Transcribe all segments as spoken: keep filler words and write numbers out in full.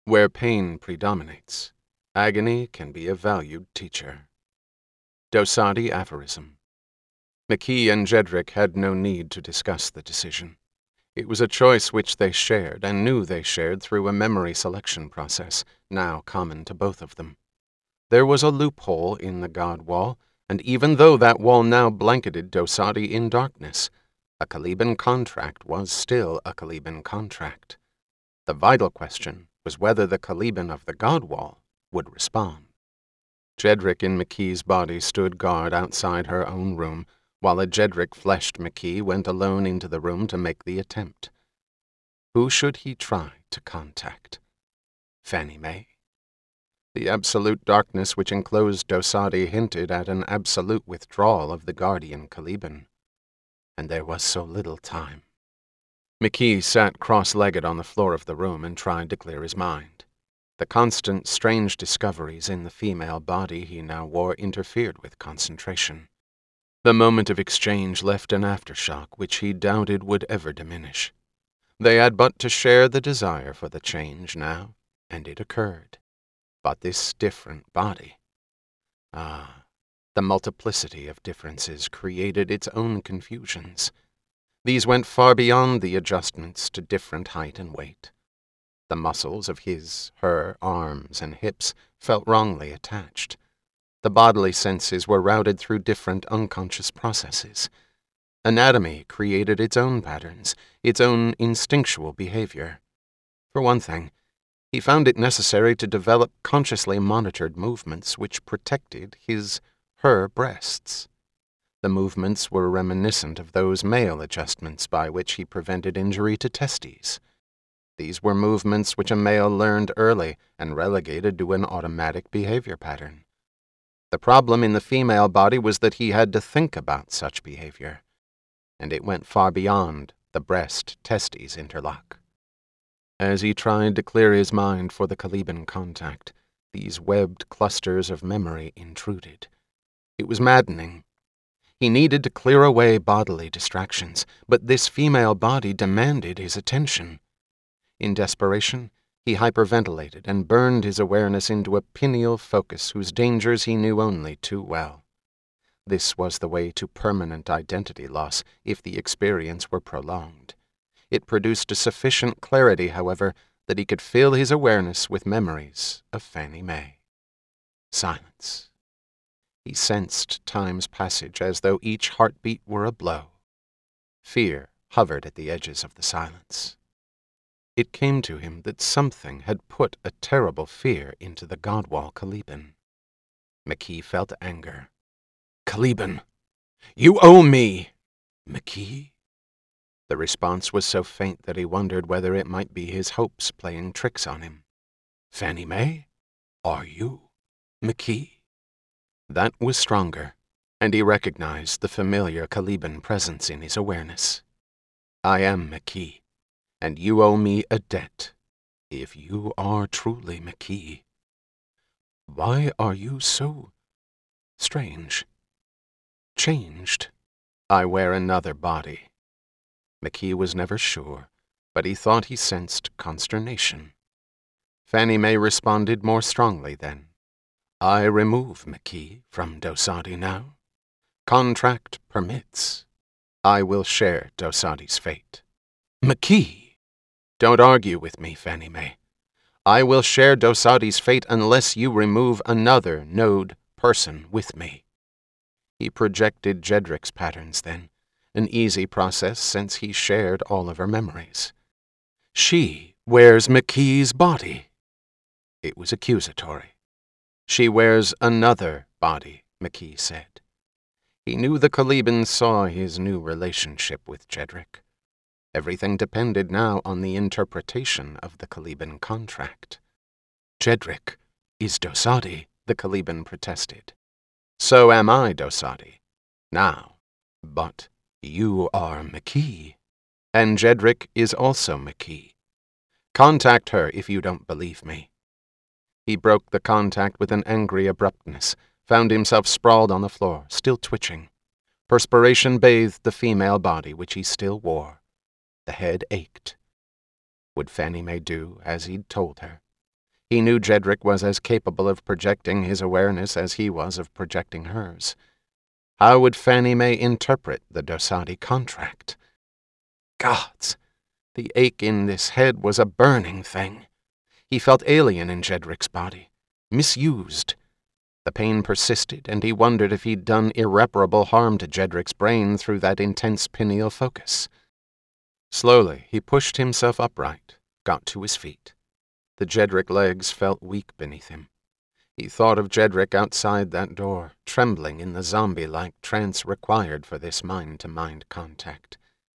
Where pain predominates, agony can be a valued teacher. Dosadi Aphorism. McKee and Jedrick had no need to discuss the decision. It was a choice which they shared, and knew they shared through a memory selection process, now common to both of them. There was a loophole in the God Wall, and even though that wall now blanketed Dosadi in darkness, a Caliban contract was still a Caliban contract. The vital question was whether the Caliban of the God Wall would respond. Jedrick in McKee's body stood guard outside her own room, while a Jedrick-fleshed McKee went alone into the room to make the attempt. Who should he try to contact? Fanny May? The absolute darkness which enclosed Dosadi hinted at an absolute withdrawal of the guardian Caliban. And there was so little time. McKee sat cross-legged on the floor of the room and tried to clear his mind. The constant, strange discoveries in the female body he now wore interfered with concentration. The moment of exchange left an aftershock which he doubted would ever diminish. They had but to share the desire for the change now, and it occurred. But this different body. Ah, the multiplicity of differences created its own confusions. These went far beyond the adjustments to different height and weight. The muscles of his, her, arms, and hips felt wrongly attached. The bodily senses were routed through different unconscious processes. Anatomy created its own patterns, its own instinctual behavior. For one thing, he found it necessary to develop consciously monitored movements which protected his, her breasts. The movements were reminiscent of those male adjustments by which he prevented injury to testes. These were movements which a male learned early and relegated to an automatic behavior pattern. The problem in the female body was that he had to think about such behavior, and it went far beyond the breast-testes interlock. As he tried to clear his mind for the Caliban contact, these webbed clusters of memory intruded. It was maddening. He needed to clear away bodily distractions, but this female body demanded his attention. In desperation, he hyperventilated and burned his awareness into a pineal focus whose dangers he knew only too well. This was the way to permanent identity loss if the experience were prolonged. It produced a sufficient clarity, however, that he could fill his awareness with memories of Fanny May. Silence. He sensed time's passage as though each heartbeat were a blow. Fear hovered at the edges of the silence. It came to him that something had put a terrible fear into the Godwall Caliban. McKee felt anger. "Caliban, you owe me!" "McKee?" The response was so faint that he wondered whether it might be his hopes playing tricks on him. "Fanny May? Are you McKee?" That was stronger, and he recognized the familiar Caliban presence in his awareness. "I am McKee, and you owe me a debt, if you are truly McKee. Why are you so strange? Changed? I wear another body." McKee was never sure, but he thought he sensed consternation. Fanny May responded more strongly then. "I remove McKee from Dosadi now. Contract permits. I will share Dosadi's fate." "McKee!" "Don't argue with me, Fanny May. I will share Dosadi's fate unless you remove another node person with me." He projected Jedrick's patterns then, an easy process since he shared all of her memories. "She wears McKee's body." It was accusatory. "She wears another body," McKee said. He knew the Caliban saw his new relationship with Jedrick. Everything depended now on the interpretation of the Caliban contract. "Jedrick is Dosadi," the Caliban protested. "So am I Dosadi. Now, but you are McKee, and Jedrick is also McKee. Contact her if you don't believe me." He broke the contact with an angry abruptness, found himself sprawled on the floor, still twitching. Perspiration bathed the female body which he still wore. The head ached. Would Fanny May do as he'd told her? He knew Jedrick was as capable of projecting his awareness as he was of projecting hers. How would Fanny May interpret the Dosadi contract? Gods! The ache in this head was a burning thing. He felt alien in Jedrick's body, misused. The pain persisted, and he wondered if he'd done irreparable harm to Jedrick's brain through that intense pineal focus. Slowly, he pushed himself upright, got to his feet. The Jedrick legs felt weak beneath him. He thought of Jedrick outside that door, trembling in the zombie-like trance required for this mind-to-mind contact.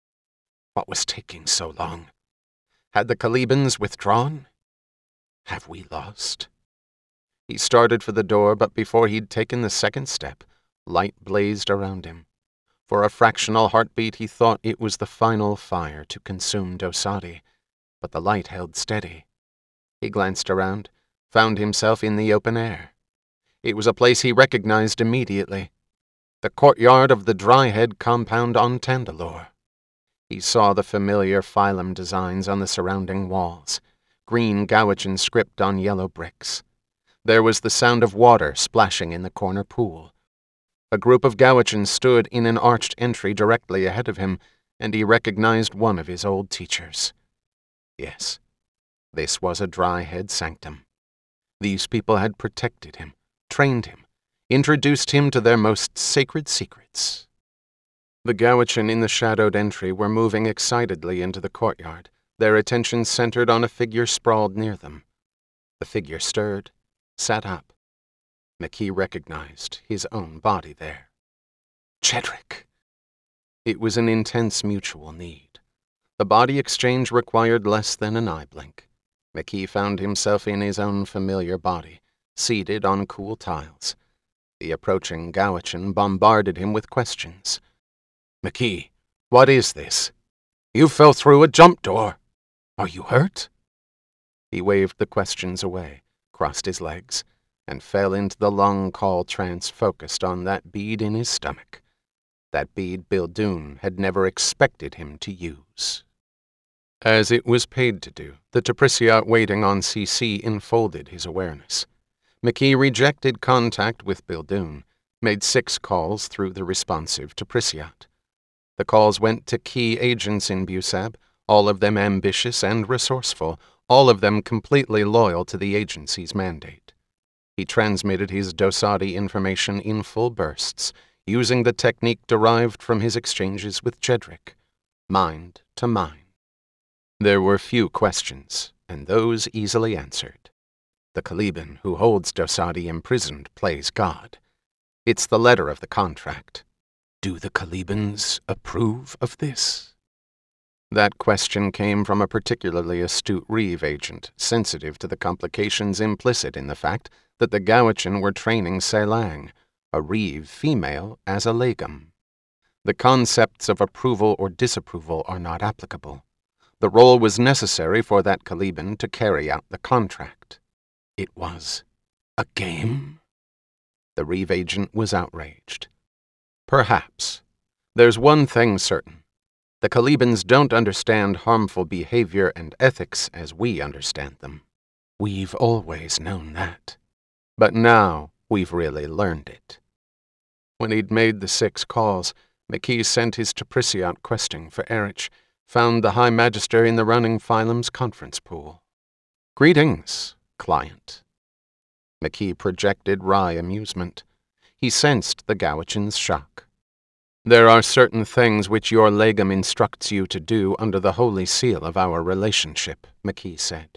What was taking so long? Had the Calibans withdrawn? Have we lost? He started for the door, but before he'd taken the second step, light blazed around him. For a fractional heartbeat he thought it was the final fire to consume Dosadi, but the light held steady. He glanced around, found himself in the open air. It was a place he recognized immediately. The courtyard of the Dryhead compound on Tandalore. He saw the familiar phylum designs on the surrounding walls, green Gowichan script on yellow bricks. There was the sound of water splashing in the corner pool. A group of Gowichan stood in an arched entry directly ahead of him, and he recognized one of his old teachers. Yes, this was a Dryhead sanctum. These people had protected him, trained him, introduced him to their most sacred secrets. The Gowichan in the shadowed entry were moving excitedly into the courtyard, their attention centered on a figure sprawled near them. The figure stirred, sat up. McKee recognized his own body there. Jedrick! It was an intense mutual need. The body exchange required less than an eye blink. McKee found himself in his own familiar body, seated on cool tiles. The approaching Gowichan bombarded him with questions. McKee, what is this? You fell through a jump door. Are you hurt? He waved the questions away, crossed his legs, and fell into the long call trance focused on that bead in his stomach. That bead Bildoon had never expected him to use. As it was paid to do, the Tapriciat waiting on C C enfolded his awareness. McKee rejected contact with Bildoon, made six calls through the responsive Tapriciat. The calls went to key agents in Busab, all of them ambitious and resourceful, all of them completely loyal to the agency's mandate. He transmitted his Dosadi information in full bursts, using the technique derived from his exchanges with Jedrick, mind to mind. There were few questions, and those easily answered. The Caliban who holds Dosadi imprisoned plays God. It's the letter of the contract. Do the Calibans approve of this? That question came from a particularly astute Reeve agent, sensitive to the complications implicit in the fact that the Gowichan were training Selang, a Reeve female, as a legum. The concepts of approval or disapproval are not applicable. The role was necessary for that Caliban to carry out the contract. It was a game? The Reeve agent was outraged. Perhaps. There's one thing certain. The Calibans don't understand harmful behavior and ethics as we understand them. We've always known that. But now we've really learned it. When he'd made the six calls, McKee sent his Tapriciat questing for Erich, found the High Magister in the running Phylum's conference pool. Greetings, client. McKee projected wry amusement. He sensed the Gowichan's shock. There are certain things which your legum instructs you to do under the holy seal of our relationship, McKee said.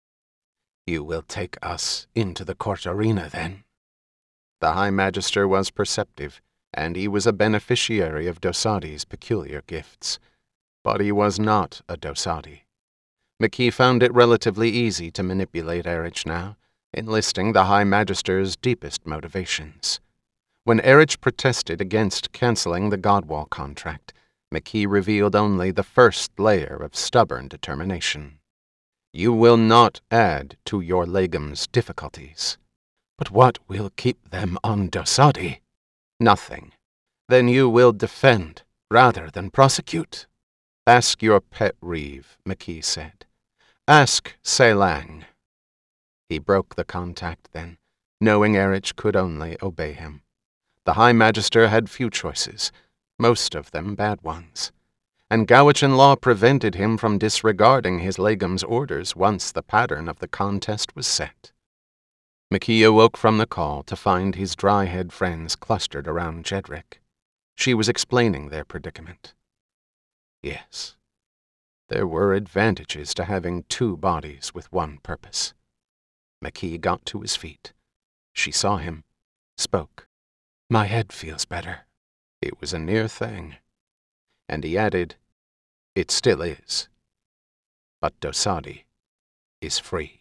You will take us into the court arena, then? The High Magister was perceptive, and he was a beneficiary of Dosadi's peculiar gifts. But he was not a Dosadi. McKee found it relatively easy to manipulate Erich now, enlisting the High Magister's deepest motivations. When Erich protested against canceling the Godwall contract, McKee revealed only the first layer of stubborn determination. You will not add to your legum's difficulties. But what will keep them on Dosadi? Nothing. Then you will defend rather than prosecute. Ask your pet Reeve, McKee said. Ask Selang. He broke the contact then, knowing Erich could only obey him. The High Magister had few choices, most of them bad ones, and Gowichan law prevented him from disregarding his legam's orders once the pattern of the contest was set. McKee awoke from the call to find his dry-head friends clustered around Jedrick. She was explaining their predicament. Yes, there were advantages to having two bodies with one purpose. McKee got to his feet. She saw him, spoke. "My head feels better." It was a near thing. And he added, "It still is. But Dosadi is free."